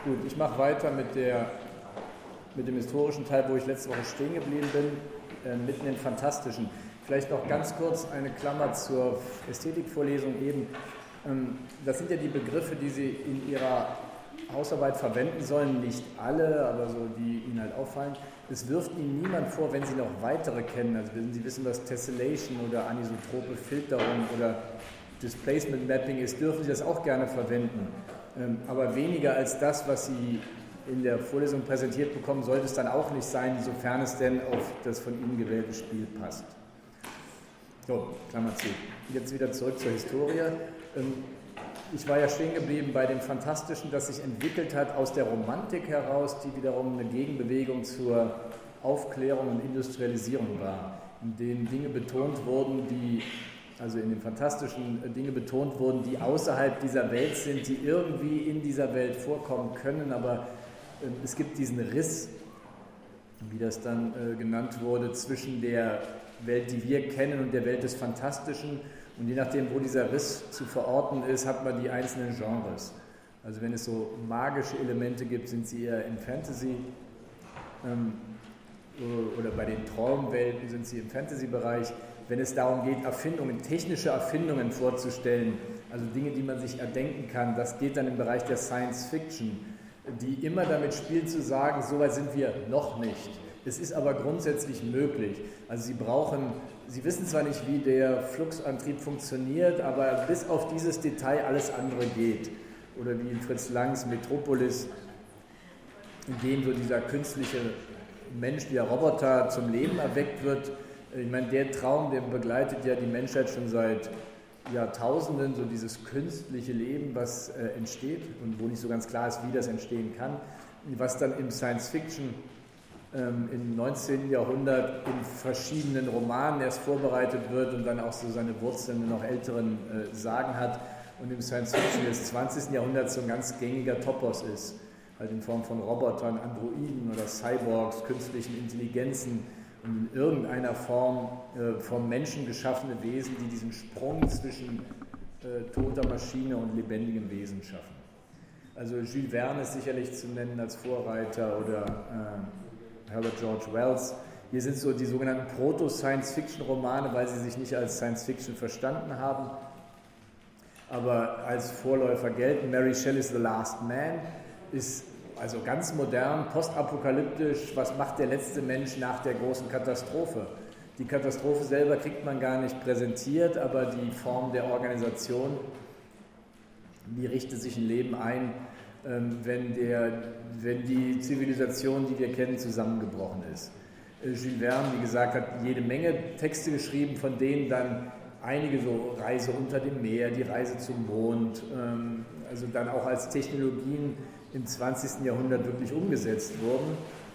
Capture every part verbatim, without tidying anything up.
Gut, ich mache weiter mit, der, mit dem historischen Teil, wo ich letzte Woche stehen geblieben bin, äh, mitten im Fantastischen. Vielleicht noch ganz kurz eine Klammer zur Ästhetikvorlesung eben. Ähm, das sind ja die Begriffe, die Sie in Ihrer Hausarbeit verwenden sollen, nicht alle, aber so, die Ihnen halt auffallen. Es wirft Ihnen niemand vor, wenn Sie noch weitere kennen, also wenn Sie wissen, was Tessellation oder anisotrope Filterung oder Displacement Mapping ist, dürfen Sie das auch gerne verwenden. Aber weniger als das, was Sie in der Vorlesung präsentiert bekommen, sollte es dann auch nicht sein, sofern es denn auf das von Ihnen gewählte Spiel passt. So, Klammer zu. Jetzt wieder zurück zur Historie. Ich war ja stehen geblieben bei dem Fantastischen, das sich entwickelt hat aus der Romantik heraus, die wiederum eine Gegenbewegung zur Aufklärung und Industrialisierung war, in denen Dinge betont wurden, die, also in dem Fantastischen Dinge betont wurden, die außerhalb dieser Welt sind, die irgendwie in dieser Welt vorkommen können, aber äh, es gibt diesen Riss, wie das dann äh, genannt wurde, zwischen der Welt, die wir kennen, und der Welt des Fantastischen. Und je nachdem, wo dieser Riss zu verorten ist, hat man die einzelnen Genres. Also wenn es so magische Elemente gibt, sind sie eher im Fantasy, ähm, oder bei den Traumwelten sind sie im Fantasy-Bereich. Wenn es darum geht, Erfindungen, technische Erfindungen vorzustellen, also Dinge, die man sich erdenken kann, das geht dann im Bereich der Science-Fiction, die immer damit spielt zu sagen, so weit sind wir noch nicht. Es ist aber grundsätzlich möglich. Also Sie brauchen, Sie wissen zwar nicht, wie der Fluxantrieb funktioniert, aber bis auf dieses Detail alles andere geht. Oder wie in Fritz Langs Metropolis, in dem so dieser künstliche Mensch, der Roboter zum Leben erweckt wird. Ich meine, der Traum, der begleitet ja die Menschheit schon seit Jahrtausenden, so dieses künstliche Leben, was äh, entsteht und wo nicht so ganz klar ist, wie das entstehen kann, was dann im Science-Fiction ähm, im neunzehnten Jahrhundert in verschiedenen Romanen erst vorbereitet wird und dann auch so seine Wurzeln in noch älteren äh, Sagen hat und im Science-Fiction des zwanzigsten Jahrhunderts so ein ganz gängiger Topos ist, halt in Form von Robotern, Androiden oder Cyborgs, künstlichen Intelligenzen, und in irgendeiner Form äh, vom Menschen geschaffene Wesen, die diesen Sprung zwischen äh, toter Maschine und lebendigem Wesen schaffen. Also Jules Verne ist sicherlich zu nennen als Vorreiter oder äh, Herbert George Wells. Hier sind so die sogenannten Proto-Science-Fiction-Romane, weil sie sich nicht als Science-Fiction verstanden haben, aber als Vorläufer gelten. Mary Shelley's The Last Man ist also ganz modern, postapokalyptisch, was macht der letzte Mensch nach der großen Katastrophe? Die Katastrophe selber kriegt man gar nicht präsentiert, aber die Form der Organisation, wie richtet sich ein Leben ein, wenn, der, wenn die Zivilisation, die wir kennen, zusammengebrochen ist. Jules Verne, wie gesagt, hat jede Menge Texte geschrieben, von denen dann einige so Reise unter dem Meer, die Reise zum Mond, also dann auch als Technologien im zwanzigsten Jahrhundert wirklich umgesetzt wurden.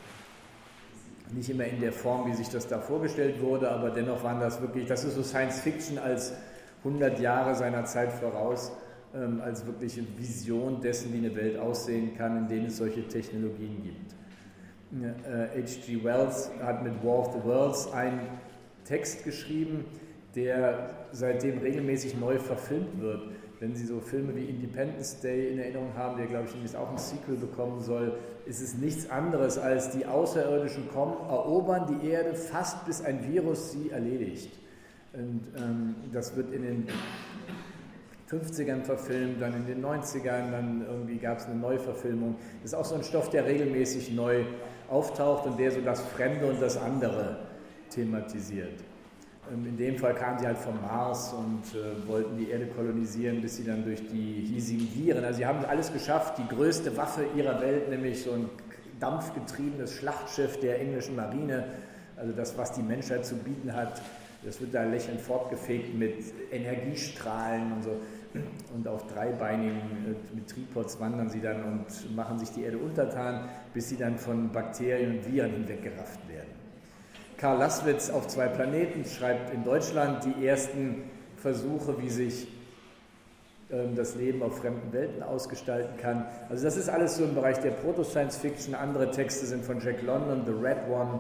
Nicht immer in der Form, wie sich das da vorgestellt wurde, aber dennoch waren das wirklich, das ist so Science Fiction als hundert Jahre seiner Zeit voraus, ähm, als wirkliche Vision dessen, wie eine Welt aussehen kann, in denen es solche Technologien gibt. Äh, H G Wells hat mit War of the Worlds einen Text geschrieben, der seitdem regelmäßig neu verfilmt wird. Wenn Sie so Filme wie Independence Day in Erinnerung haben, der, glaube ich, demnächst auch ein Sequel bekommen soll, ist es nichts anderes als die Außerirdischen kommen, erobern die Erde fast bis ein Virus sie erledigt. Und ähm, das wird in den fünfzigern verfilmt, dann in den neunzigern, dann irgendwie gab es eine Neuverfilmung. Das ist auch so ein Stoff, der regelmäßig neu auftaucht und der so das Fremde und das andere thematisiert. In dem Fall kamen sie halt vom Mars und äh, wollten die Erde kolonisieren, bis sie dann durch die hiesigen Viren, also sie haben alles geschafft, die größte Waffe ihrer Welt, nämlich so ein dampfgetriebenes Schlachtschiff der englischen Marine, also das, was die Menschheit zu bieten hat, das wird da lächelnd fortgefegt mit Energiestrahlen und so, und auf dreibeinigen, äh, mit Tripods wandern sie dann und machen sich die Erde untertan, bis sie dann von Bakterien und Viren hinweggerafft werden. Karl Laswitz auf zwei Planeten schreibt in Deutschland die ersten Versuche, wie sich ähm, das Leben auf fremden Welten ausgestalten kann. Also das ist alles so im Bereich der Proto-Science-Fiction. Andere Texte sind von Jack London, The Red One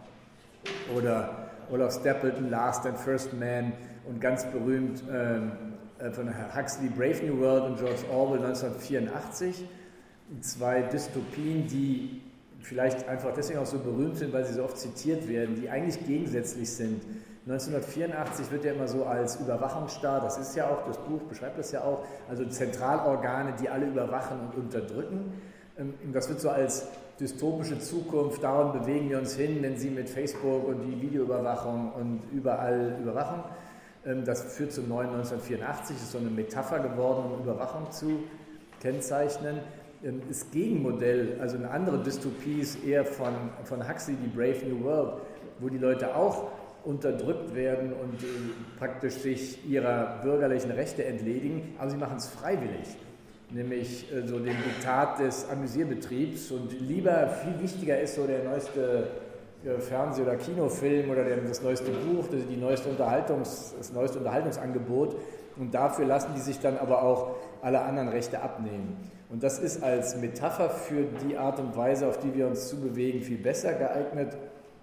oder Olaf Stapleton, Last and First Man und ganz berühmt ähm, von Huxley, Brave New World und George Orwell neunzehnhundertvierundachtzig. zwei Dystopien, die vielleicht einfach deswegen auch so berühmt sind, weil sie so oft zitiert werden, die eigentlich gegensätzlich sind. neunzehnhundertvierundachtzig wird ja immer so als Überwachungsstaat, das ist ja auch, das Buch beschreibt das ja auch, also Zentralorgane, die alle überwachen und unterdrücken. Das wird so als dystopische Zukunft, darum bewegen wir uns hin, wenn sie mit Facebook und die Videoüberwachung und überall überwachen. Das führt zum neuen neunzehnhundertvierundachtzig, ist so eine Metapher geworden, um Überwachung zu kennzeichnen. Das Gegenmodell, also eine andere Dystopie ist eher von, von Huxley, die Brave New World, wo die Leute auch unterdrückt werden und äh, praktisch sich ihrer bürgerlichen Rechte entledigen, aber sie machen es freiwillig, nämlich äh, so dem Diktat des Amüsierbetriebs und lieber, viel wichtiger ist so der neueste äh, Fernseh- oder Kinofilm oder der, das neueste Buch, das, die neueste Unterhaltungs, das neueste Unterhaltungsangebot und dafür lassen die sich dann aber auch alle anderen Rechte abnehmen. Und das ist als Metapher für die Art und Weise, auf die wir uns zubewegen, viel besser geeignet,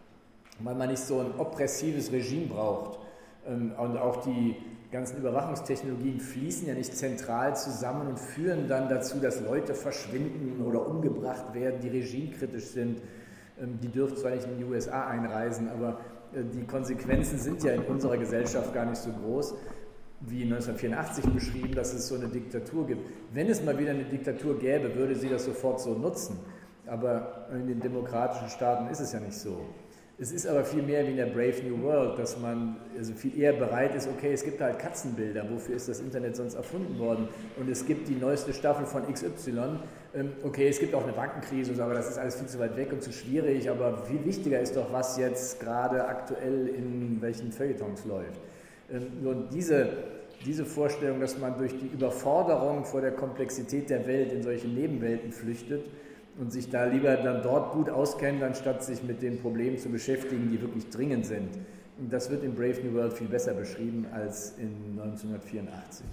weil man nicht so ein oppressives Regime braucht. Und auch die ganzen Überwachungstechnologien fließen ja nicht zentral zusammen und führen dann dazu, dass Leute verschwinden oder umgebracht werden, die regimekritisch sind. Die dürfen zwar nicht in die U S A einreisen, aber die Konsequenzen sind ja in unserer Gesellschaft gar nicht so groß, wie neunzehnhundertvierundachtzig beschrieben, dass es so eine Diktatur gibt. Wenn es mal wieder eine Diktatur gäbe, würde sie das sofort so nutzen. Aber in den demokratischen Staaten ist es ja nicht so. Es ist aber viel mehr wie in der Brave New World, dass man also viel eher bereit ist, okay, es gibt halt Katzenbilder, wofür ist das Internet sonst erfunden worden? Und es gibt die neueste Staffel von X Y, okay, es gibt auch eine Bankenkrise, aber das ist alles viel zu weit weg und zu schwierig, aber viel wichtiger ist doch, was jetzt gerade aktuell in welchen Feuilletons läuft. Und diese, diese Vorstellung, dass man durch die Überforderung vor der Komplexität der Welt in solche Nebenwelten flüchtet und sich da lieber dann dort gut auskennt, anstatt sich mit den Problemen zu beschäftigen, die wirklich dringend sind. Und das wird in Brave New World viel besser beschrieben als in neunzehnhundertvierundachtzig.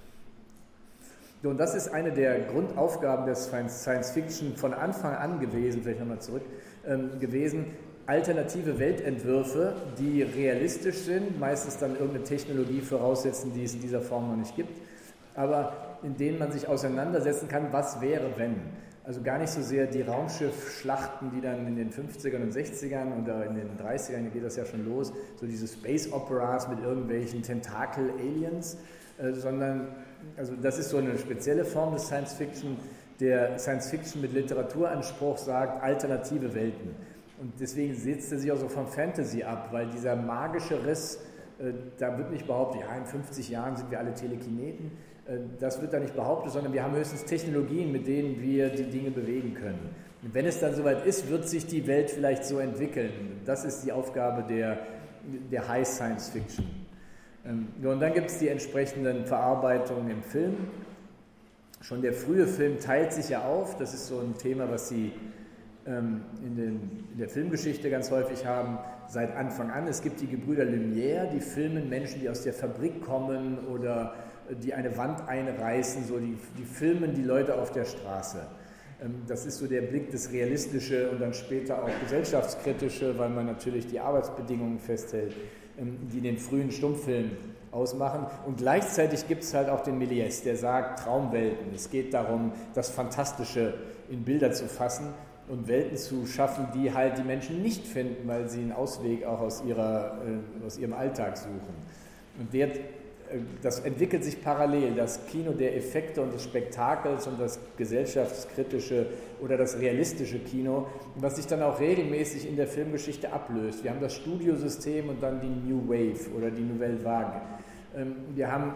Und das ist eine der Grundaufgaben des Science Fiction von Anfang an gewesen, vielleicht nochmal zurück, ähm, gewesen, alternative Weltentwürfe, die realistisch sind, meistens dann irgendeine Technologie voraussetzen, die es in dieser Form noch nicht gibt, aber in denen man sich auseinandersetzen kann, was wäre, wenn. Also gar nicht so sehr die Raumschiffschlachten, die dann in den fünfzigern und sechzigern oder in den dreißigern geht das ja schon los, so diese Space Operas mit irgendwelchen Tentakel-Aliens, äh, sondern also das ist so eine spezielle Form des Science Fiction. Der Science Fiction mit Literaturanspruch sagt alternative Welten. Und deswegen setzt er sich auch so vom Fantasy ab, weil dieser magische Riss, äh, da wird nicht behauptet, ja, in fünfzig Jahren sind wir alle Telekineten. Äh, das wird da nicht behauptet, sondern wir haben höchstens Technologien, mit denen wir die Dinge bewegen können. Und wenn es dann soweit ist, wird sich die Welt vielleicht so entwickeln. Das ist die Aufgabe der, der High Science Fiction. Ähm, und dann gibt es die entsprechenden Verarbeitungen im Film. Schon der frühe Film teilt sich ja auf. Das ist so ein Thema, was Sie In, den, in der Filmgeschichte ganz häufig haben, seit Anfang an. Es gibt die Gebrüder Lumière, die filmen Menschen, die aus der Fabrik kommen oder die eine Wand einreißen, so die, die filmen die Leute auf der Straße. Das ist so der Blick, das Realistische und dann später auch Gesellschaftskritische, weil man natürlich die Arbeitsbedingungen festhält, die den frühen Stummfilm ausmachen. Und gleichzeitig gibt es halt auch den Méliès, der sagt Traumwelten. Es geht darum, das Fantastische in Bilder zu fassen und Welten zu schaffen, die halt die Menschen nicht finden, weil sie einen Ausweg auch aus, ihrer, äh, aus ihrem Alltag suchen. Und der, äh, das entwickelt sich parallel, das Kino der Effekte und des Spektakels und das gesellschaftskritische oder das realistische Kino, was sich dann auch regelmäßig in der Filmgeschichte ablöst. Wir haben das Studiosystem und dann die New Wave oder die Nouvelle Vague. Ähm, wir haben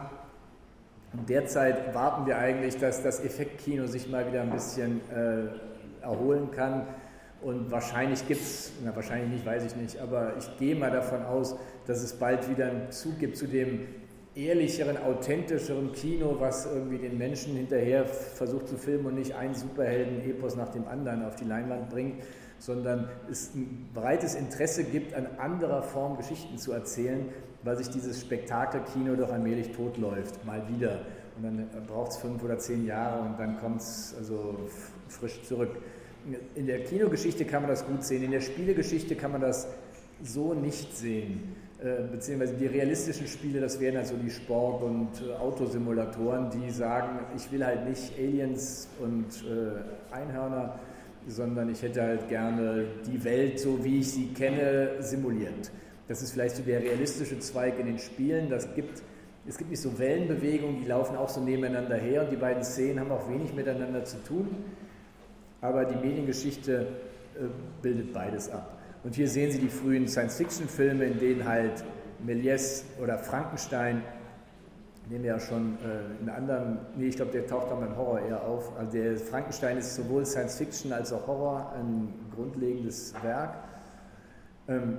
derzeit warten wir eigentlich, dass das Effektkino sich mal wieder ein bisschen äh, erholen kann und wahrscheinlich gibt es, na wahrscheinlich nicht, weiß ich nicht, aber ich gehe mal davon aus, dass es bald wieder einen Zug gibt zu dem ehrlicheren, authentischeren Kino, was irgendwie den Menschen hinterher versucht zu filmen und nicht einen Superhelden-Epos nach dem anderen auf die Leinwand bringt, sondern es ein breites Interesse gibt, an anderer Form Geschichten zu erzählen, weil sich dieses Spektakelkino doch allmählich totläuft, mal wieder. Und dann braucht es fünf oder zehn Jahre und dann kommt es also frisch zurück. In der Kinogeschichte kann man das gut sehen, in der Spielegeschichte kann man das so nicht sehen. Beziehungsweise die realistischen Spiele, das wären halt so die Sport- und Autosimulatoren, die sagen, ich will halt nicht Aliens und Einhörner, sondern ich hätte halt gerne die Welt, so wie ich sie kenne, simuliert. Das ist vielleicht so der realistische Zweig in den Spielen. Das gibt, es gibt nicht so Wellenbewegungen, die laufen auch so nebeneinander her und die beiden Szenen haben auch wenig miteinander zu tun, aber die Mediengeschichte bildet beides ab. Und hier sehen Sie die frühen Science-Fiction-Filme, in denen halt Méliès oder Frankenstein, den wir ja schon äh, in anderen, nee, ich glaube, der taucht dann beim Horror eher auf. Also der Frankenstein ist sowohl Science-Fiction als auch Horror ein grundlegendes Werk. Ähm,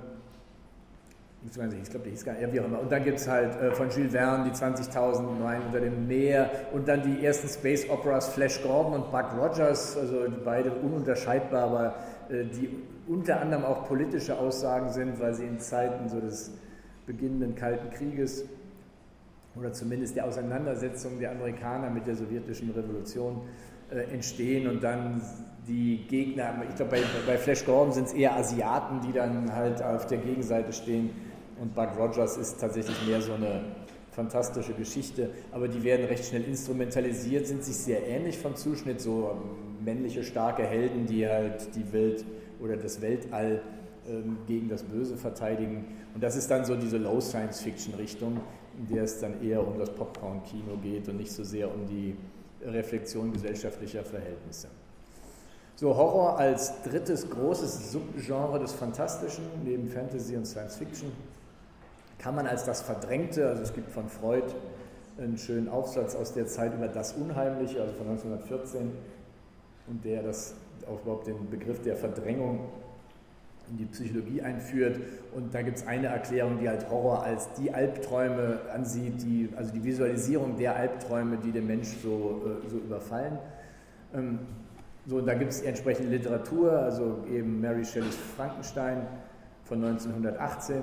ich glaube, der hieß gar nicht, ja, wie auch immer. Und dann gibt es halt äh, von Jules Verne die zwanzigtausend Meilen unter dem Meer und dann die ersten Space Operas Flash Gordon und Buck Rogers, also beide ununterscheidbar, aber äh, die unter anderem auch politische Aussagen sind, weil sie in Zeiten so des beginnenden Kalten Krieges oder zumindest der Auseinandersetzung der Amerikaner mit der sowjetischen Revolution äh, entstehen und dann die Gegner, ich glaube bei, bei Flash Gordon sind es eher Asiaten, die dann halt auf der Gegenseite stehen und Buck Rogers ist tatsächlich mehr so eine fantastische Geschichte, aber die werden recht schnell instrumentalisiert, sind sich sehr ähnlich vom Zuschnitt, so männliche, starke Helden, die halt die Welt oder das Weltall ähm, gegen das Böse verteidigen. Und das ist dann so diese Low-Science-Fiction-Richtung, in der es dann eher um das Popcorn-Kino geht und nicht so sehr um die Reflexion gesellschaftlicher Verhältnisse. So, Horror als drittes großes Subgenre des Fantastischen, neben Fantasy und Science-Fiction, kann man als das Verdrängte, also es gibt von Freud einen schönen Aufsatz aus der Zeit über das Unheimliche, also von neunzehnhundertvierzehn, und der das auch überhaupt den Begriff der Verdrängung in die Psychologie einführt. Und da gibt es eine Erklärung, die halt Horror als die Albträume ansieht, die, also die Visualisierung der Albträume, die den Mensch so, so überfallen. Ähm, so, und da gibt es entsprechende Literatur, also eben Mary Shelleys Frankenstein von neunzehnhundertachtzehn,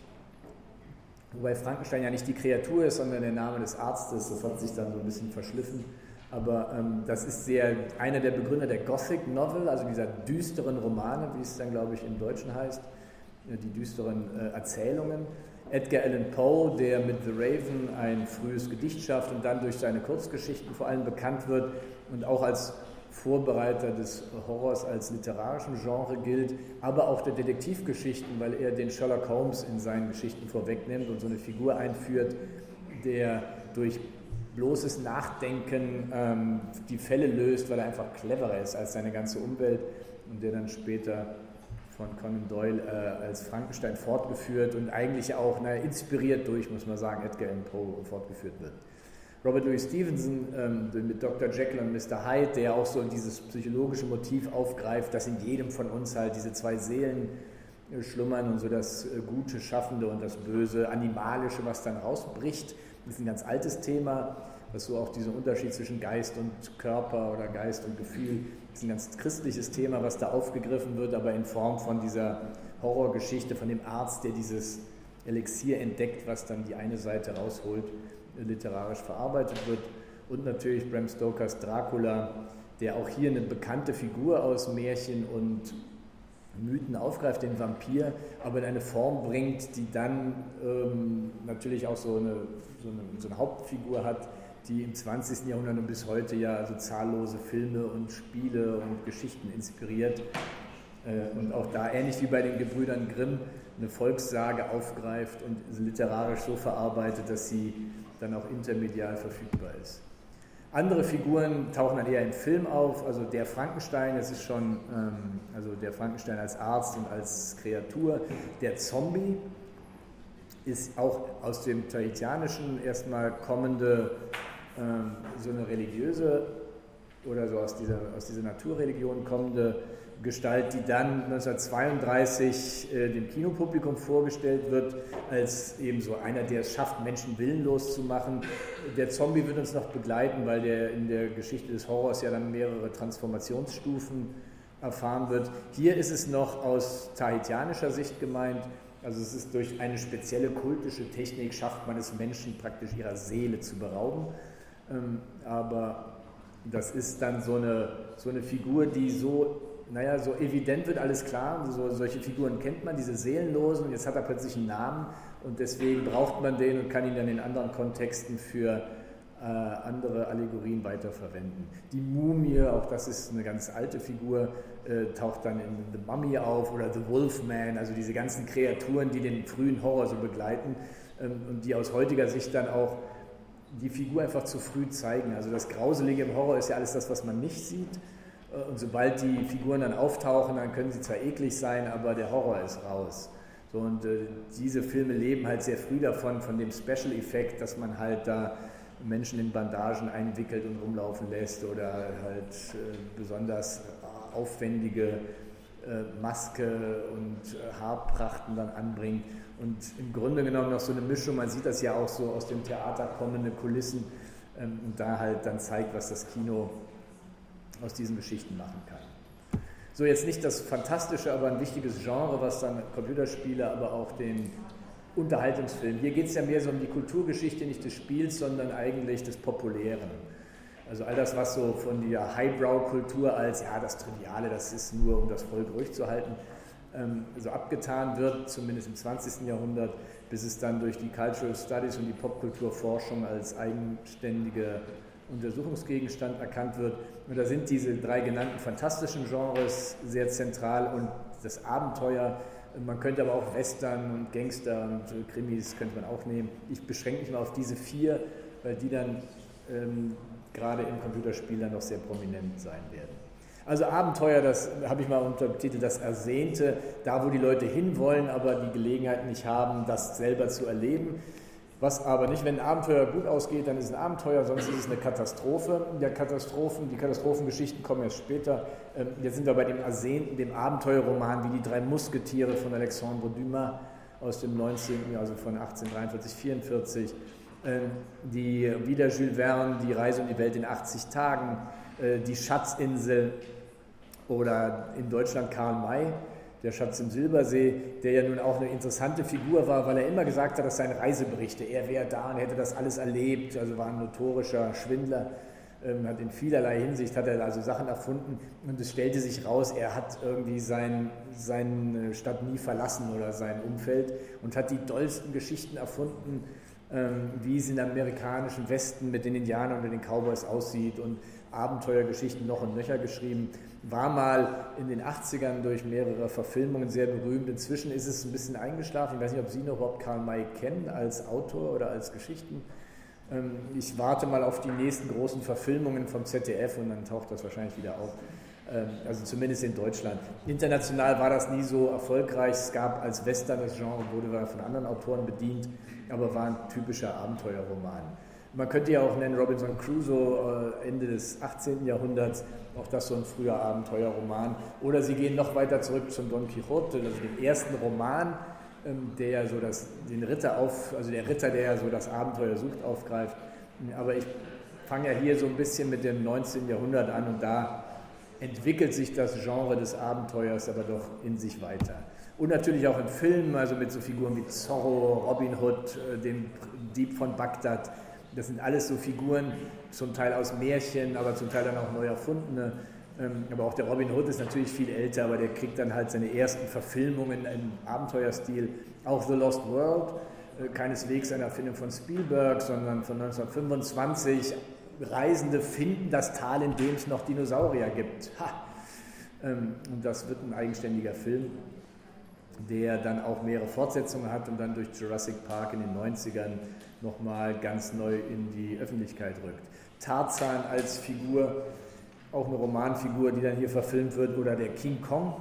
wobei Frankenstein ja nicht die Kreatur ist, sondern der Name des Arztes, das hat sich dann so ein bisschen verschliffen. Aber ähm, das ist sehr, einer der Begründer der Gothic Novel, also dieser düsteren Romane, wie es dann, glaube ich, im Deutschen heißt, die düsteren äh, Erzählungen. Edgar Allan Poe, der mit The Raven ein frühes Gedicht schafft und dann durch seine Kurzgeschichten vor allem bekannt wird und auch als Vorbereiter des Horrors als literarischen Genre gilt, aber auch der Detektivgeschichten, weil er den Sherlock Holmes in seinen Geschichten vorwegnimmt und so eine Figur einführt, der durch bloßes Nachdenken ähm, die Fälle löst, weil er einfach cleverer ist als seine ganze Umwelt und der dann später von Conan Doyle äh, als Frankenstein fortgeführt und eigentlich auch na, inspiriert durch, muss man sagen, Edgar Allan Poe fortgeführt wird. Robert Louis Stevenson ähm, mit Doktor Jekyll und Mister Hyde, der auch so dieses psychologische Motiv aufgreift, dass in jedem von uns halt diese zwei Seelen äh, schlummern und so das äh, Gute, Schaffende und das Böse, Animalische, was dann rausbricht. Das ist ein ganz altes Thema, was so auch diesen Unterschied zwischen Geist und Körper oder Geist und Gefühl, das ist ein ganz christliches Thema, was da aufgegriffen wird, aber in Form von dieser Horrorgeschichte, von dem Arzt, der dieses Elixier entdeckt, was dann die eine Seite rausholt, literarisch verarbeitet wird. Und natürlich Bram Stokers Dracula, der auch hier eine bekannte Figur aus Märchen und Mythen aufgreift, den Vampir, aber in eine Form bringt, die dann ähm, natürlich auch so eine, so, eine, so eine Hauptfigur hat, die im zwanzigsten Jahrhundert und bis heute ja also zahllose Filme und Spiele und Geschichten inspiriert. Äh, und auch da, ähnlich wie bei den Gebrüdern Grimm, eine Volkssage aufgreift und literarisch so verarbeitet, dass sie dann auch intermedial verfügbar ist. Andere Figuren tauchen dann eher im Film auf, also der Frankenstein, das ist schon, ähm, also der Frankenstein als Arzt und als Kreatur. Der Zombie ist auch aus dem Tahitianischen erstmal kommende, ähm, so eine religiöse oder so aus dieser, aus dieser Naturreligion kommende Gestalt, die dann neunzehnhundertzweiunddreißig äh, dem Kinopublikum vorgestellt wird, als eben so einer, der es schafft, Menschen willenlos zu machen. Der Zombie wird uns noch begleiten, weil der in der Geschichte des Horrors ja dann mehrere Transformationsstufen erfahren wird. Hier ist es noch aus tahitianischer Sicht gemeint, also es ist durch eine spezielle kultische Technik, schafft man es Menschen praktisch ihrer Seele zu berauben, ähm, aber das ist dann so eine, so eine Figur, die so naja, so evident wird alles klar, so, solche Figuren kennt man, diese Seelenlosen, und jetzt hat er plötzlich einen Namen und deswegen braucht man den und kann ihn dann in anderen Kontexten für äh, andere Allegorien weiterverwenden. Die Mumie, auch das ist eine ganz alte Figur, äh, taucht dann in The Mummy auf oder The Wolfman, also diese ganzen Kreaturen, die den frühen Horror so begleiten ähm, und die aus heutiger Sicht dann auch die Figur einfach zu früh zeigen. Also das Grauselige im Horror ist ja alles das, was man nicht sieht. Und sobald die Figuren dann auftauchen, dann können sie zwar eklig sein, aber der Horror ist raus. So, und äh, diese Filme leben halt sehr früh davon, von dem Special-Effekt, dass man halt da Menschen in Bandagen einwickelt und rumlaufen lässt oder halt äh, besonders aufwendige äh, Maske und äh, Haarprachten dann anbringt. Und im Grunde genommen noch so eine Mischung, man sieht das ja auch so aus dem Theater kommende Kulissen ähm, und da halt dann zeigt, was das Kino aus diesen Geschichten machen kann. So, jetzt nicht das Fantastische, aber ein wichtiges Genre, was dann Computerspiele, aber auch den Unterhaltungsfilm. Hier geht es ja mehr so um die Kulturgeschichte, nicht des Spiels, sondern eigentlich des Populären. Also all das, was so von der Highbrow-Kultur als, ja, das Triviale, das ist nur, um das Volk ruhig zu halten, ähm, so abgetan wird, zumindest im zwanzigsten Jahrhundert, bis es dann durch die Cultural Studies und die Popkulturforschung als eigenständige Untersuchungsgegenstand erkannt wird. Und da sind diese drei genannten fantastischen Genres sehr zentral und das Abenteuer. Man könnte aber auch Western und Gangster und Krimis könnte man auch nehmen. Ich beschränke mich mal auf diese vier, weil die dann ähm, gerade im Computerspiel dann noch sehr prominent sein werden. Also Abenteuer, das habe ich mal untertitelt, das Ersehnte, da wo die Leute hinwollen, aber die Gelegenheit nicht haben, das selber zu erleben. Was aber nicht, wenn ein Abenteuer gut ausgeht, dann ist es ein Abenteuer, sonst ist es eine Katastrophe. Der Katastrophen, die Katastrophengeschichten kommen erst später. Jetzt sind wir bei dem Ersehnten, dem Abenteuerroman, wie die drei Musketiere von Alexandre Dumas aus dem neunzehnten. also von achtzehnhundertdreiundvierzig, vierundvierzig. Die, wieder Jules Verne, die Reise um die Welt in achtzig Tagen, die Schatzinsel oder in Deutschland Karl May, der Schatz im Silbersee, der ja nun auch eine interessante Figur war, weil er immer gesagt hat, dass seine Reiseberichte, er wäre da und hätte das alles erlebt, also war ein notorischer Schwindler, ähm, hat in vielerlei Hinsicht, hat er also Sachen erfunden und es stellte sich raus, er hat irgendwie sein, seine Stadt nie verlassen oder sein Umfeld und hat die dollsten Geschichten erfunden, ähm, wie es in dem amerikanischen Westen mit den Indianern und den Cowboys aussieht und Abenteuergeschichten noch und nöcher geschrieben. War mal in den achtzigern durch mehrere Verfilmungen sehr berühmt. Inzwischen ist es ein bisschen eingeschlafen. Ich weiß nicht, ob Sie noch überhaupt Karl May kennen als Autor oder als Geschichten. Ich warte mal auf die nächsten großen Verfilmungen vom Z D F und dann taucht das wahrscheinlich wieder auf. Also zumindest in Deutschland. International war das nie so erfolgreich. Es gab als Western das Genre, wurde von anderen Autoren bedient, aber war ein typischer Abenteuerroman. Man könnte ja auch nennen Robinson Crusoe, Ende des achtzehnten. Jahrhunderts, auch das so ein früher Abenteuerroman. Oder Sie gehen noch weiter zurück zum Don Quixote, also dem ersten Roman, der ja so das, den Ritter auf, also der Ritter, der ja so das Abenteuer sucht, aufgreift. Aber ich fange ja hier so ein bisschen mit dem neunzehnten. Jahrhundert an und da entwickelt sich das Genre des Abenteuers aber doch in sich weiter. Und natürlich auch in Filmen, also mit so Figuren wie Zorro, Robin Hood, dem Dieb von Bagdad. Das sind alles so Figuren, zum Teil aus Märchen, aber zum Teil dann auch neu erfundene. Aber auch der Robin Hood ist natürlich viel älter, aber der kriegt dann halt seine ersten Verfilmungen im Abenteuerstil. Auch The Lost World, keineswegs eine Erfindung von Spielberg, sondern von neunzehnhundertfünfundzwanzig. Reisende finden das Tal, in dem es noch Dinosaurier gibt. Ha! Und das wird ein eigenständiger Film, der dann auch mehrere Fortsetzungen hat und dann durch Jurassic Park in den neunzigern nochmal ganz neu in die Öffentlichkeit rückt. Tarzan als Figur, auch eine Romanfigur, die dann hier verfilmt wird, oder der King Kong,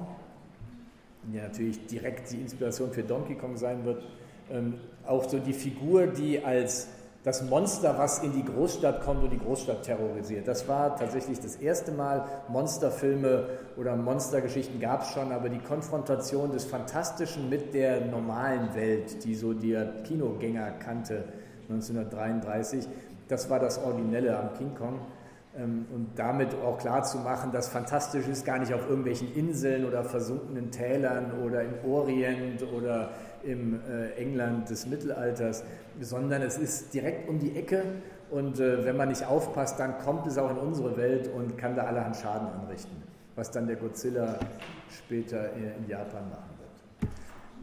der natürlich direkt die Inspiration für Donkey Kong sein wird. Ähm, auch so die Figur, die als das Monster, was in die Großstadt kommt und die Großstadt terrorisiert. Das war tatsächlich das erste Mal. Monsterfilme oder Monstergeschichten gab es schon, aber die Konfrontation des Fantastischen mit der normalen Welt, die so der Kinogänger kannte, neunzehnhundertdreiunddreißig, das war das Originelle am King Kong. Und damit auch klar zu machen, dass Fantastisch ist gar nicht auf irgendwelchen Inseln oder versunkenen Tälern oder im Orient oder im äh, England des Mittelalters, sondern es ist direkt um die Ecke und äh, wenn man nicht aufpasst, dann kommt es auch in unsere Welt und kann da allerhand Schaden anrichten. was dann der Godzilla später in Japan machen wird.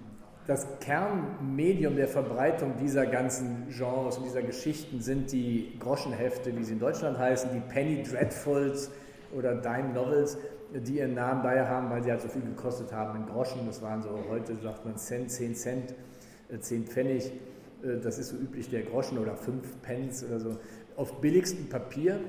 Das Kernmedium der Verbreitung dieser ganzen Genres und dieser Geschichten sind die Groschenhefte, wie sie in Deutschland heißen, die Penny Dreadfuls oder Dime Novels, die ihren Namen daher haben, weil sie halt so viel gekostet haben in Groschen. Das waren so, heute sagt man Cent, zehn Cent, zehn Pfennig. Das ist so üblich der Groschen oder fünf Pence oder so. Auf billigstem Papier,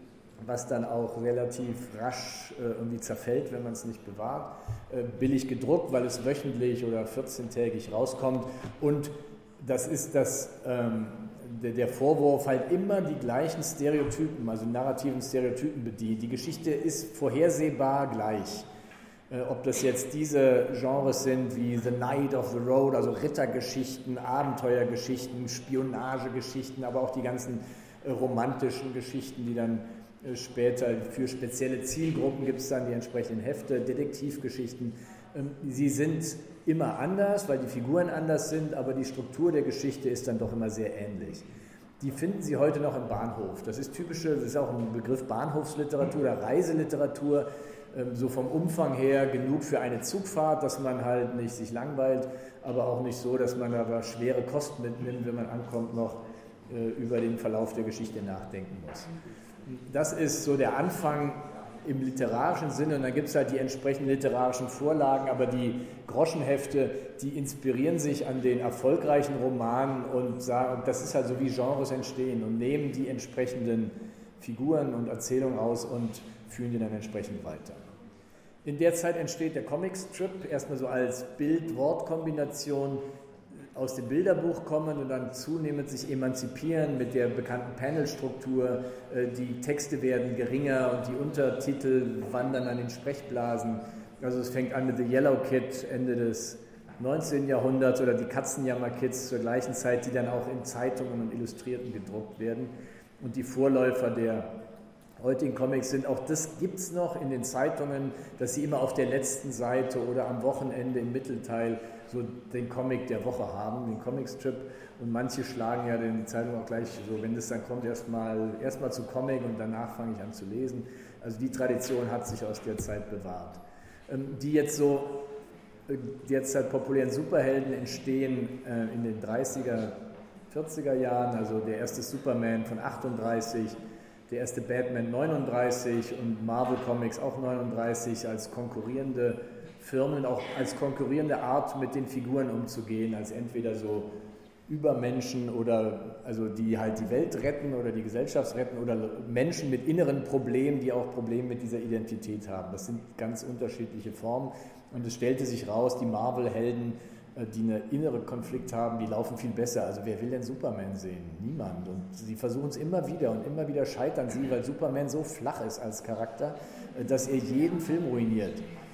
was dann auch relativ rasch irgendwie zerfällt, wenn man es nicht bewahrt. Billig gedruckt, weil es wöchentlich oder vierzehntägig rauskommt. Und das ist das... Ähm, der Vorwurf, halt immer die gleichen Stereotypen, also narrativen Stereotypen bedient. Die Geschichte ist vorhersehbar gleich. Äh, ob das jetzt diese Genres sind wie The Knight of the Road, also Rittergeschichten, Abenteuergeschichten, Spionagegeschichten, aber auch die ganzen äh, romantischen Geschichten, die dann äh, später für spezielle Zielgruppen gibt es dann die entsprechenden Hefte, Detektivgeschichten. Ähm, sie sind immer anders, weil die Figuren anders sind, aber die Struktur der Geschichte ist dann doch immer sehr ähnlich. Die finden Sie heute noch im Bahnhof. Das ist typische, das ist auch ein Begriff Bahnhofsliteratur oder Reiseliteratur, so vom Umfang her genug für eine Zugfahrt, dass man halt nicht sich langweilt, aber auch nicht so, dass man aber schwere Kost mitnimmt, wenn man ankommt, noch über den Verlauf der Geschichte nachdenken muss. Das ist so der Anfang im literarischen Sinne, und dann gibt es halt die entsprechenden literarischen Vorlagen, aber die Groschenhefte, die inspirieren sich an den erfolgreichen Romanen und sagen, das ist halt so, wie Genres entstehen, und nehmen die entsprechenden Figuren und Erzählungen aus und führen die dann entsprechend weiter. In der Zeit entsteht der Comicstrip, erstmal so als Bild-Wort-Kombination aus dem Bilderbuch kommen und dann zunehmend sich emanzipieren mit der bekannten Panelstruktur. Die Texte werden geringer und die Untertitel wandern an den Sprechblasen. Also es fängt an mit The Yellow Kid Ende des neunzehnten Jahrhunderts oder die Katzenjammer-Kids zur gleichen Zeit, die dann auch in Zeitungen und Illustrierten gedruckt werden. Und die Vorläufer der heutigen Comics sind, auch das gibt es noch in den Zeitungen, dass sie immer auf der letzten Seite oder am Wochenende im Mittelteil so den Comic der Woche haben, den Comicstrip, und manche schlagen ja die Zeitung auch gleich so, wenn das dann kommt, erstmal erstmal zu Comic und danach fange ich an zu lesen. Also die Tradition hat sich aus der Zeit bewahrt. Die jetzt so derzeit populären Superhelden entstehen in den dreißiger, vierziger Jahren, also der erste Superman von achtunddreißig, der erste Batman neununddreißig und Marvel Comics auch neununddreißig als konkurrierende Firmen, auch als konkurrierende Art mit den Figuren umzugehen, als entweder so Übermenschen oder also die halt die Welt retten oder die Gesellschaft retten oder Menschen mit inneren Problemen, die auch Probleme mit dieser Identität haben. Das sind ganz unterschiedliche Formen, und es stellte sich raus, die Marvel-Helden, die einen inneren Konflikt haben, die laufen viel besser. Also wer will denn Superman sehen? Niemand. Und sie versuchen es immer wieder und immer wieder scheitern sie, weil Superman so flach ist als Charakter, dass er jeden Film ruiniert.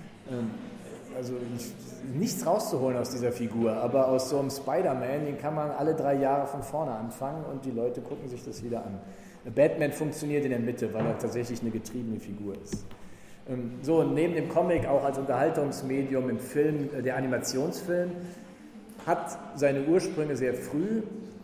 Also nichts rauszuholen aus dieser Figur, aber aus so einem Spider-Man, den kann man alle drei Jahre von vorne anfangen und die Leute gucken sich das wieder an. Batman funktioniert in der Mitte, weil er tatsächlich eine getriebene Figur ist. So, neben dem Comic auch als Unterhaltungsmedium im Film, der Animationsfilm, hat seine Ursprünge sehr früh,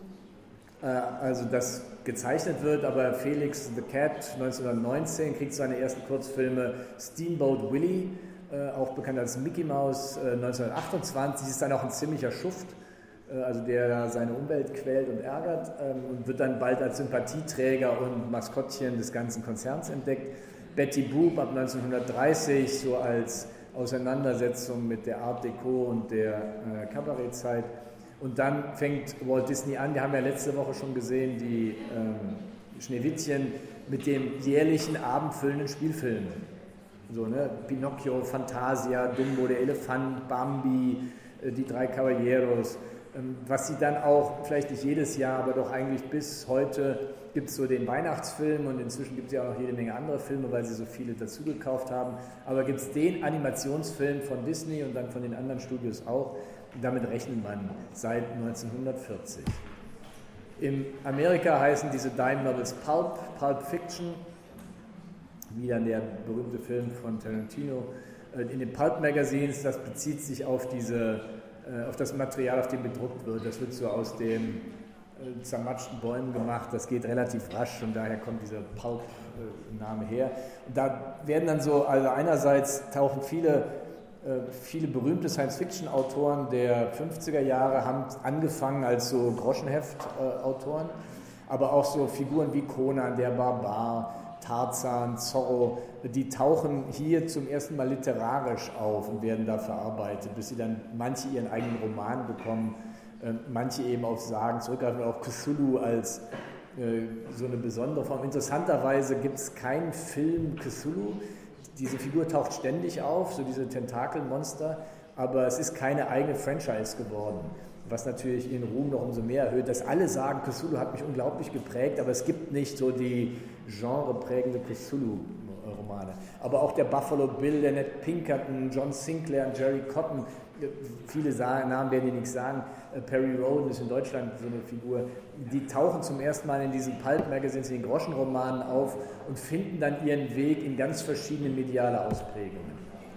also das gezeichnet wird, aber Felix the Cat neunzehnhundertneunzehn kriegt seine ersten Kurzfilme, Steamboat Willie, auch bekannt als Mickey Mouse, neunzehnhundertachtundzwanzig, ist dann auch ein ziemlicher Schuft, also der seine Umwelt quält und ärgert, und wird dann bald als Sympathieträger und Maskottchen des ganzen Konzerns entdeckt. Betty Boop ab neunzehnhundertdreißig, so als Auseinandersetzung mit der Art Deco und der äh, Kabarettzeit. Und dann fängt Walt Disney an, wir haben ja letzte Woche schon gesehen, die ähm, Schneewittchen mit dem jährlichen abendfüllenden Spielfilm. So, ne? Pinocchio, Fantasia, Dumbo, der Elefant, Bambi, äh, die drei Caballeros. Ähm, was sie dann auch, vielleicht nicht jedes Jahr, aber doch eigentlich bis heute, gibt es so den Weihnachtsfilm, und inzwischen gibt es ja auch noch jede Menge andere Filme, weil sie so viele dazu gekauft haben. Aber gibt es den Animationsfilm von Disney und dann von den anderen Studios auch. Und damit rechnet man seit neunzehnhundertvierzig. In Amerika heißen diese Dime Novels Pulp, Pulp Fiction, wie dann der berühmte Film von Tarantino. In den Pulp Magazines, das bezieht sich auf, diese, auf das Material, auf dem gedruckt wird. Das wird so aus dem äh, zermatschten Bäumen gemacht. Das geht relativ rasch und daher kommt dieser Pulp-Name her. Und da werden dann so, also einerseits tauchen viele, äh, viele berühmte Science-Fiction-Autoren der fünfziger Jahre, haben angefangen als so Groschenheft-Autoren, aber auch so Figuren wie Conan, der Barbar, Tarzan, Zorro, die tauchen hier zum ersten Mal literarisch auf und werden da verarbeitet, bis sie dann manche ihren eigenen Roman bekommen, äh, manche eben auf Sagen zurückgreifen, auch Cthulhu als äh, so eine besondere Form. Interessanterweise gibt es keinen Film Cthulhu, diese Figur taucht ständig auf, so diese Tentakelmonster, aber es ist keine eigene Franchise geworden, was natürlich ihren Ruhm noch umso mehr erhöht, dass alle sagen, Cthulhu hat mich unglaublich geprägt, aber es gibt nicht so die genreprägende Cthulhu-Romane. Aber auch der Buffalo Bill, der Ned Pinkerton, John Sinclair und Jerry Cotton, viele Namen werden die nichts sagen, Perry Rhodan ist in Deutschland so eine Figur, die tauchen zum ersten Mal in diesen Pulp-Magazines, in den Groschenromanen auf und finden dann ihren Weg in ganz verschiedene mediale Ausprägungen.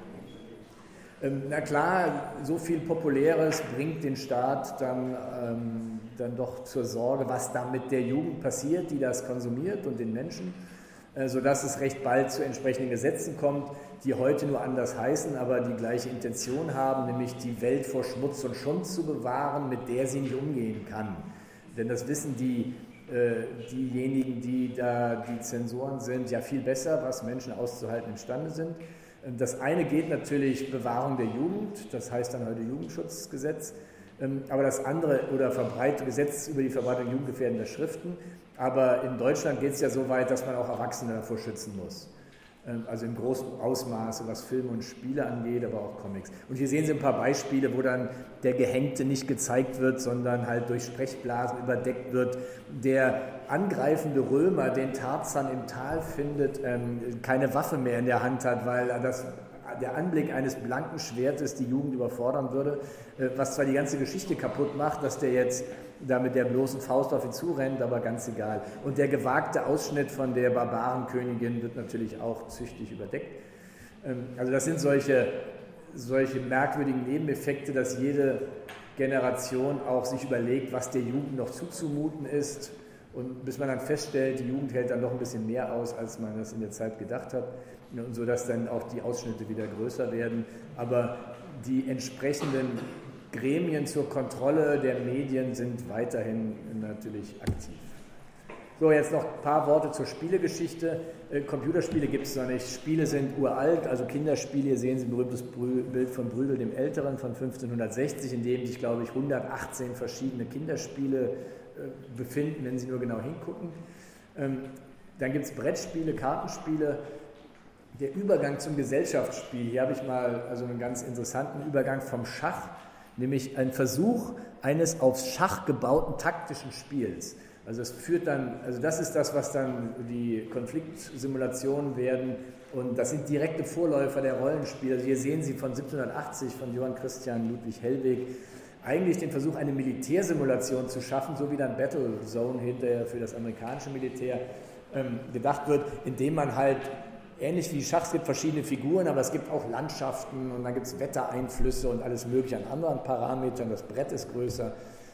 Na klar, so viel Populäres bringt den Staat dann, ähm, dann doch zur Sorge, was da mit der Jugend passiert, die das konsumiert und den Menschen, äh, sodass es recht bald zu entsprechenden Gesetzen kommt, die heute nur anders heißen, aber die gleiche Intention haben, nämlich die Welt vor Schmutz und Schund zu bewahren, mit der sie nicht umgehen kann. Denn das wissen die, äh, diejenigen, die da die Zensoren sind, ja viel besser, was Menschen auszuhalten imstande sind. Das eine geht natürlich Bewahrung der Jugend, das heißt dann heute Jugendschutzgesetz, aber das andere oder Verbreitung, Gesetz über die Verbreitung jugendgefährdender Schriften. Aber in Deutschland geht es ja so weit, dass man auch Erwachsene davor schützen muss. Also im großen Ausmaße, was Filme und Spiele angeht, aber auch Comics. Und hier sehen Sie ein paar Beispiele, wo dann der Gehängte nicht gezeigt wird, sondern halt durch Sprechblasen überdeckt wird. Der angreifende Römer, den Tarzan im Tal findet, ähm, keine Waffe mehr in der Hand hat, weil das, der Anblick eines blanken Schwertes die Jugend überfordern würde, äh, was zwar die ganze Geschichte kaputt macht, dass der jetzt da mit der bloßen Faust auf ihn zurennt, aber ganz egal. Und der gewagte Ausschnitt von der Barbarenkönigin wird natürlich auch züchtig überdeckt. Ähm, also das sind solche, solche merkwürdigen Nebeneffekte, dass jede Generation auch sich überlegt, was der Jugend noch zuzumuten ist. Und bis man dann feststellt, die Jugend hält dann noch ein bisschen mehr aus, als man das in der Zeit gedacht hat. Und so dass dann auch die Ausschnitte wieder größer werden. Aber die entsprechenden Gremien zur Kontrolle der Medien sind weiterhin natürlich aktiv. So, jetzt noch ein paar Worte zur Spielegeschichte. Äh, Computerspiele gibt es noch nicht. Spiele sind uralt, also Kinderspiele. Hier sehen Sie ein berühmtes Bild von Bruegel dem Älteren von fünfzehnhundertsechzig, in dem sich, glaube ich, hundertachtzehn verschiedene Kinderspiele äh, befinden, wenn Sie nur genau hingucken. Ähm, dann gibt es Brettspiele, Kartenspiele. Der Übergang zum Gesellschaftsspiel, hier habe ich mal also einen ganz interessanten Übergang vom Schach, nämlich ein Versuch eines aufs Schach gebauten taktischen Spiels. Also es führt dann, also das ist das, was dann die Konfliktsimulationen werden, und das sind direkte Vorläufer der Rollenspiele. Also hier sehen Sie von siebzehnhundertachtzig von Johann Christian Ludwig Hellweg eigentlich den Versuch, eine Militärsimulation zu schaffen, so wie dann Battlezone hinterher für das amerikanische Militär ähm, gedacht wird, indem man halt ähnlich wie Schach, es gibt verschiedene Figuren, aber es gibt auch Landschaften und dann gibt es Wettereinflüsse und alles mögliche an anderen Parametern. Das Brett ist größer.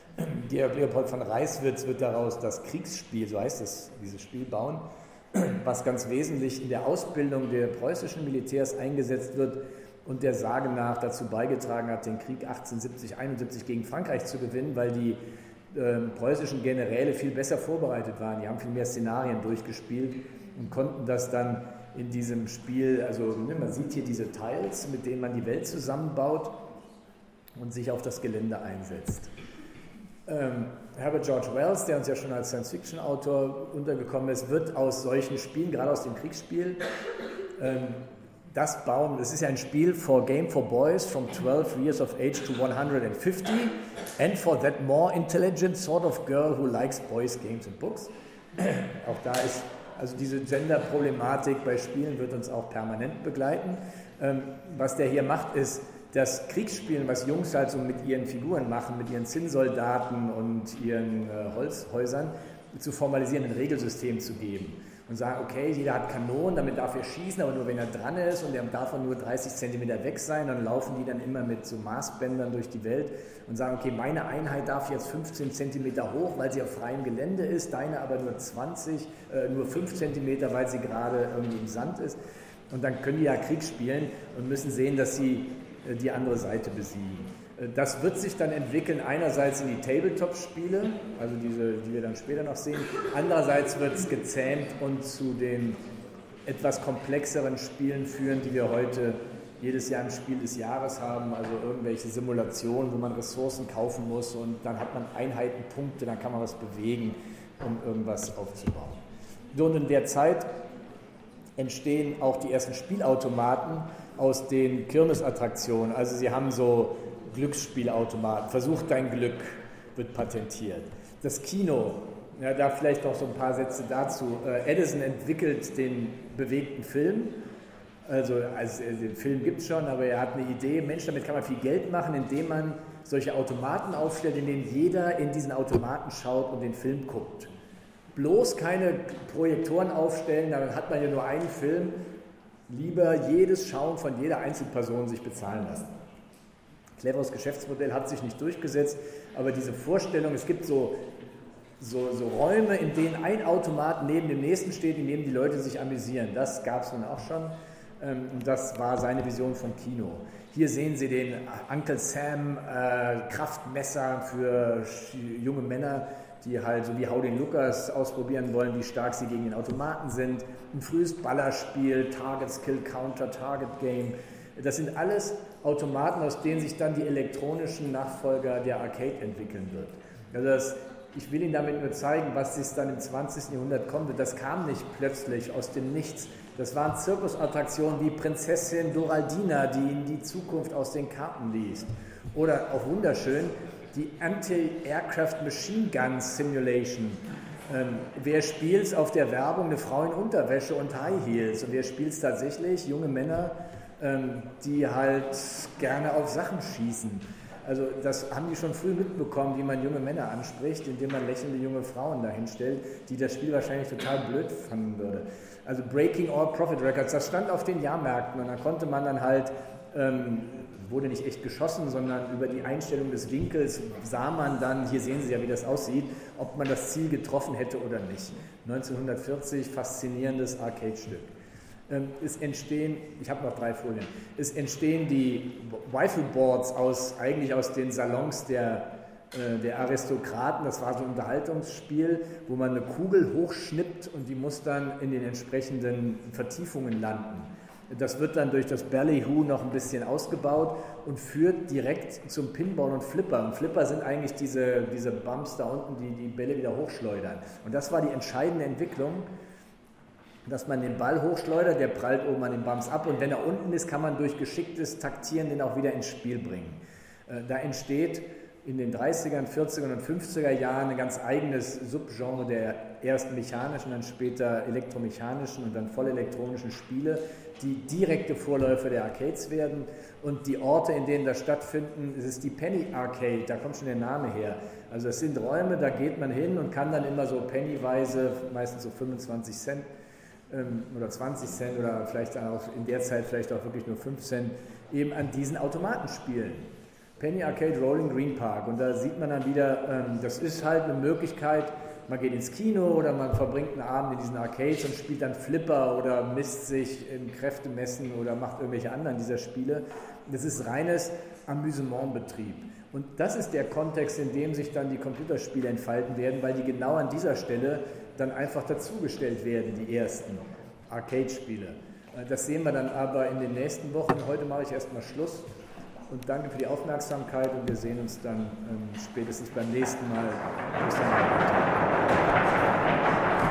Georg Leopold von Reiswitz wird daraus das Kriegsspiel, so heißt es, dieses Spiel bauen, was ganz wesentlich in der Ausbildung der preußischen Militärs eingesetzt wird und der Sage nach dazu beigetragen hat, den Krieg achtzehnhundertsiebzig einundsiebzig gegen Frankreich zu gewinnen, weil die äh, preußischen Generäle viel besser vorbereitet waren. Die haben viel mehr Szenarien durchgespielt und konnten das dann in diesem Spiel, also man sieht hier diese Tiles, mit denen man die Welt zusammenbaut und sich auf das Gelände einsetzt. Ähm, Herbert George Wells, der uns ja schon als Science-Fiction-Autor untergekommen ist, wird aus solchen Spielen, gerade aus dem Kriegsspiel, ähm, das bauen. Es ist ja ein Spiel for game for boys from twelve years of age to one hundred fifty and for that more intelligent sort of girl who likes boys, games and books. Auch da ist Also diese Gender-Problematik bei Spielen wird uns auch permanent begleiten. Ähm, was der hier macht, ist das Kriegsspielen, was Jungs halt so mit ihren Figuren machen, mit ihren Zinnsoldaten und ihren äh, Holzhäusern, zu formalisieren, ein Regelsystem zu geben. und sagen, okay, jeder hat Kanonen, damit darf er schießen, aber nur wenn er dran ist und er darf nur dreißig Zentimeter weg sein, dann laufen die dann immer mit so Maßbändern durch die Welt und sagen, okay, meine Einheit darf jetzt fünfzehn Zentimeter hoch, weil sie auf freiem Gelände ist, deine aber nur zwanzig, äh, nur fünf Zentimeter, weil sie gerade irgendwie im Sand ist. Und dann können die ja Krieg spielen und müssen sehen, dass sie äh, die andere Seite besiegen. Das wird sich dann entwickeln, einerseits in die Tabletop-Spiele, also diese, die wir dann später noch sehen, andererseits wird es gezähmt und zu den etwas komplexeren Spielen führen, die wir heute jedes Jahr im Spiel des Jahres haben, also irgendwelche Simulationen, wo man Ressourcen kaufen muss und dann hat man Einheitenpunkte, dann kann man was bewegen, um irgendwas aufzubauen. So, und in der Zeit entstehen auch die ersten Spielautomaten aus den Kirmesattraktionen, also sie haben so Glücksspielautomaten, Versuch dein Glück wird patentiert. Das Kino, ja, da vielleicht noch so ein paar Sätze dazu. Äh, Edison entwickelt den bewegten Film, also, also den Film gibt es schon, aber er hat eine Idee, Mensch, damit kann man viel Geld machen, indem man solche Automaten aufstellt, in denen jeder in diesen Automaten schaut und den Film guckt. Bloß keine Projektoren aufstellen, dann hat man ja nur einen Film, lieber jedes Schauen von jeder Einzelperson sich bezahlen lassen. Cleveres Geschäftsmodell hat sich nicht durchgesetzt, aber diese Vorstellung, es gibt so, so, so Räume, in denen ein Automat neben dem nächsten steht, in dem die Leute sich amüsieren, das gab es nun auch schon und das war seine Vision von Kino. Hier sehen Sie den Uncle Sam äh, Kraftmesser für junge Männer, die halt so wie Howdy Lucas ausprobieren wollen, wie stark sie gegen den Automaten sind. Ein frühes Ballerspiel, Target Skill Counter, Target Game. Das sind alles Automaten, aus denen sich dann die elektronischen Nachfolger der Arcade entwickeln wird. Also das, ich will Ihnen damit nur zeigen, was sich dann im zwanzigsten Jahrhundert kommt. Das kam nicht plötzlich aus dem Nichts. Das waren Zirkusattraktionen wie Prinzessin Doraldina, die in die Zukunft aus den Karten liest. Oder auch wunderschön, die Anti-Aircraft Machine Gun Simulation. Ähm, wer spielt es auf der Werbung? Eine Frau in Unterwäsche und High Heels. Und wer spielt es tatsächlich? Junge Männer, ähm, die halt gerne auf Sachen schießen. Also das haben die schon früh mitbekommen, wie man junge Männer anspricht, indem man lächelnde junge Frauen dahinstellt, die das Spiel wahrscheinlich total blöd fanden würde. Also Breaking All Profit Records, das stand auf den Jahrmärkten und da konnte man dann halt, ähm, wurde nicht echt geschossen, sondern über die Einstellung des Winkels sah man dann, hier sehen Sie ja, wie das aussieht, ob man das Ziel getroffen hätte oder nicht. neunzehnhundertvierzig, faszinierendes Arcade-Stück. Es entstehen, ich habe noch drei Folien, es entstehen die Rifleboards aus, eigentlich aus den Salons der, äh, der Aristokraten. Das war so ein Unterhaltungsspiel, wo man eine Kugel hochschnippt und die muss dann in den entsprechenden Vertiefungen landen. Das wird dann durch das Ballyhoo noch ein bisschen ausgebaut und führt direkt zum Pinball und Flipper. Und Flipper sind eigentlich diese, diese Bumps da unten, die die Bälle wieder hochschleudern. Und das war die entscheidende Entwicklung, dass man den Ball hochschleudert, der prallt oben an den Bumps ab und wenn er unten ist, kann man durch geschicktes Taktieren den auch wieder ins Spiel bringen. Da entsteht in den dreißigern, vierzigern und fünfziger Jahren ein ganz eigenes Subgenre der erst mechanischen, dann später elektromechanischen und dann vollelektronischen Spiele, die direkte Vorläufer der Arcades werden und die Orte, in denen das stattfinden, es ist die Penny Arcade, da kommt schon der Name her. Also es sind Räume, da geht man hin und kann dann immer so pennyweise, meistens so fünfundzwanzig Cent, oder zwanzig Cent oder vielleicht auch in der Zeit vielleicht auch wirklich nur fünf Cent eben an diesen Automaten spielen. Penny Arcade Rolling Green Park und da sieht man dann wieder, das ist halt eine Möglichkeit, man geht ins Kino oder man verbringt einen Abend in diesen Arcades und spielt dann Flipper oder misst sich in Kräftemessen oder macht irgendwelche anderen dieser Spiele. Das ist reines Amüsementbetrieb. Und das ist der Kontext, in dem sich dann die Computerspiele entfalten werden, weil die genau an dieser Stelle dann einfach dazugestellt werden, die ersten Arcade-Spiele. Das sehen wir dann aber in den nächsten Wochen. Heute mache ich erstmal Schluss und danke für die Aufmerksamkeit und wir sehen uns dann ähm, spätestens beim nächsten Mal. Bis dann.